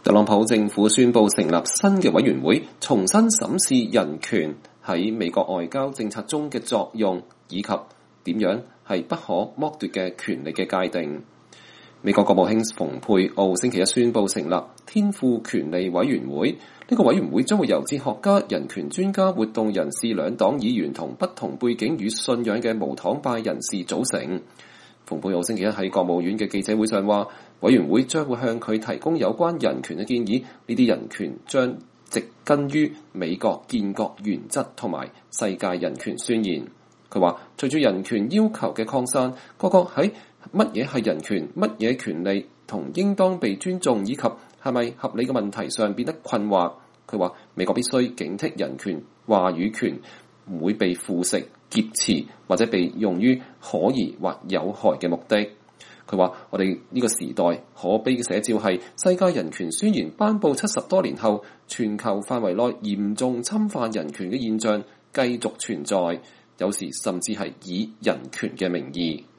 特朗普政府宣布成立新嘅委員會，重新審視人權喺美國外交政策中嘅作用，以及點樣係不可剝奪嘅權利嘅界定。美國國務卿蓬佩奧星期一宣布成立天賦權利委員會，呢個委員會將會由哲學家、人權專家、活動人士、兩黨議員同不同背景與信仰嘅無黨派人士組成。蓬佩奧星期一喺國務院嘅記者會上話，委員會將會向佢提供有關人權嘅建議，呢啲人權將植根於美國建國原則同埋世界人權宣言。佢話，隨住人權要求嘅擴散，各國喺乜嘢係人權、乜嘢權利同應當被尊重以及係咪合理嘅問題上變得困惑。佢話，美國必須警惕人權話語權唔會被腐蝕、劫持或者被用於可疑或有害嘅目的。佢話，我哋呢個時代可悲嘅寫照係世界人權宣言頒布70多年後，全球範圍內嚴重侵犯人權嘅現象繼續存在，有時甚至係以人權嘅名義。